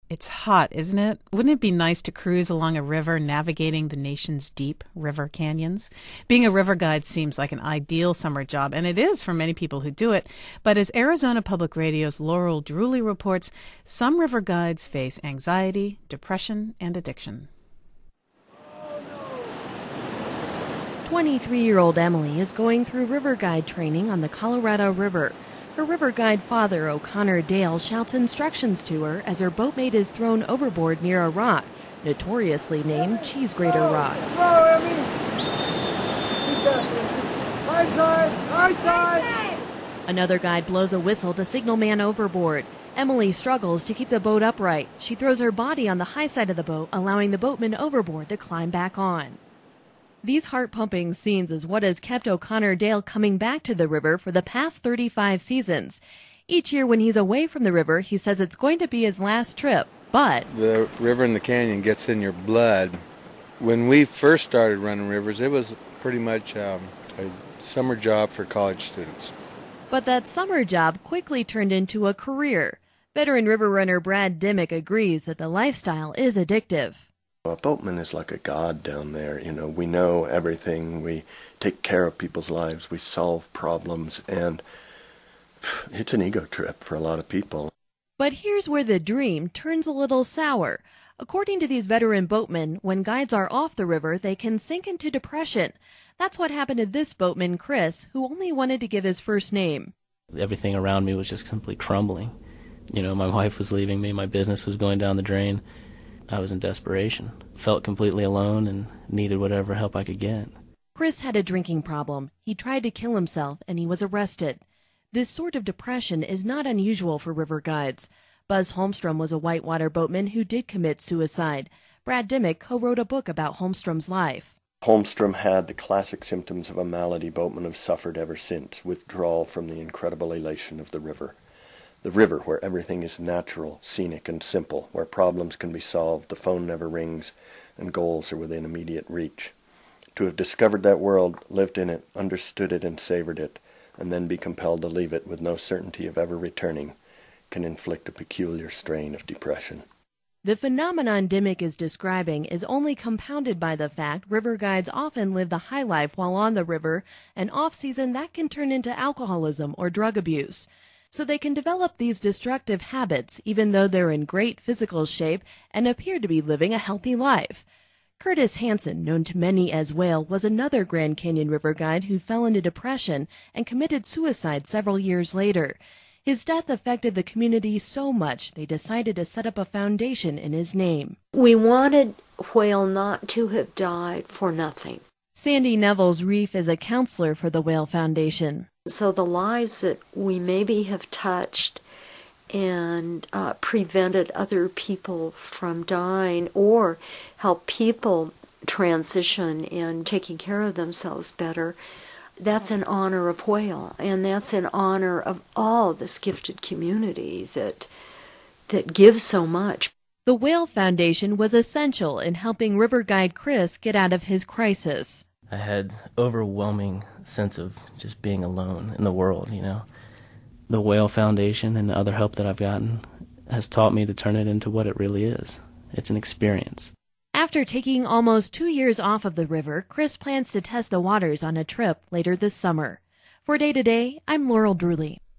It's hot, isn't it? Wouldn't it be nice to cruise along a river navigating the nation's deep river canyons? Being a river guide seems like an ideal summer job, and it is for many people who do it. But as Arizona Public Radio's Laurel Drewley reports, some river guides face anxiety, depression, and addiction. 23-year-old Emily is going through river guide training on the Colorado River. Her river guide father, O'Connor Dale, shouts instructions to her as her boatmate is thrown overboard near a rock, notoriously named Cheese Grater Rock. Go, Emmy! High side! High side! Another guide blows a whistle to signal man overboard. Emily struggles to keep the boat upright. She throws her body on the high side of the boat, allowing the boatman overboard to climb back on. These heart-pumping scenes is what has kept O'Connor Dale coming back to the river for the past 35 seasons. Each year when he's away from the river, he says it's going to be his last trip, but the river and the canyon gets in your blood. When we first started running rivers, it was pretty much a summer job for college students. But that summer job quickly turned into a career. Veteran river runner Brad Dimmick agrees that the lifestyle is addictive. A boatman is like a god down there. We know everything. We take care of people's lives. We solve problems. And it's an ego trip for a lot of people. But here's where the dream turns a little sour. According to these veteran boatmen, when guides are off the river, they can sink into depression. That's what happened to this boatman, Chris, who only wanted to give his first name. Everything around me was just simply crumbling. My wife was leaving me. My business was going down the drain. I was in desperation, felt completely alone, and needed whatever help I could get. Chris had a drinking problem. He tried to kill himself, and he was arrested. This sort of depression is not unusual for river guides. Buzz Holmstrom was a whitewater boatman who did commit suicide. Brad Dimmick co-wrote a book about Holmstrom's life. Holmstrom had the classic symptoms of a malady boatmen have suffered ever since, withdrawal from the incredible elation of the river. The river, where everything is natural, scenic, and simple, where problems can be solved, the phone never rings, and goals are within immediate reach. To have discovered that world, lived in it, understood it, and savored it, and then be compelled to leave it with no certainty of ever returning, can inflict a peculiar strain of depression. The phenomenon Dimmick is describing is only compounded by the fact river guides often live the high life while on the river, and off-season that can turn into alcoholism or drug abuse. So they can develop these destructive habits even though they're in great physical shape and appear to be living a healthy life. Curtis Hansen, known to many as Whale, was another Grand Canyon river guide who fell into depression and committed suicide several years later. His death affected the community so much they decided to set up a foundation in his name. We wanted Whale not to have died for nothing. Sandy Neville's Reef is a counselor for the Whale Foundation. So the lives that we maybe have touched and prevented other people from dying or help people transition and taking care of themselves better, that's in honor of Whale, and that's in honor of all this gifted community that gives so much. The Whale Foundation was essential in helping river guide Chris get out of his crisis. I had overwhelming sense of just being alone in the world, The Whale Foundation and the other help that I've gotten has taught me to turn it into what it really is. It's an experience. After taking almost 2 years off of the river, Chris plans to test the waters on a trip later this summer. For Day to Day, I'm Laurel Drewley.